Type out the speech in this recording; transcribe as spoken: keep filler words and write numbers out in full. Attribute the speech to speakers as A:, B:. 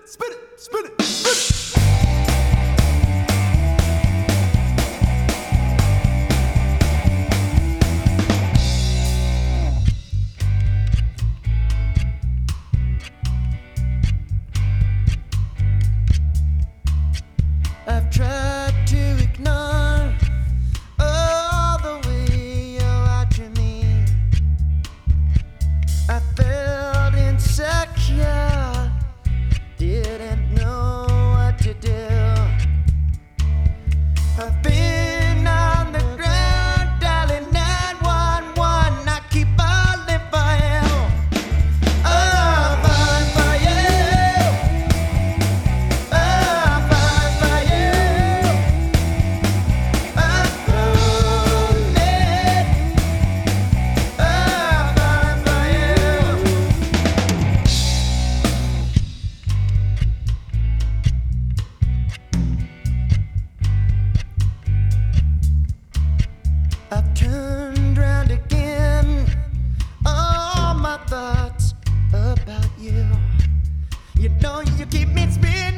A: spin it, spin it, spin it.
B: I've tried to ignore all the way you're watching me. I felt insecure, didn't know what to do. I've been on the ground dialing nine one one. I keep falling for you. Oh, I'm falling for you. Oh, I'm falling for you. I'm falling. Oh, I'm falling for you. I've turned round again, all my thoughts about you. You know you keep me spinning.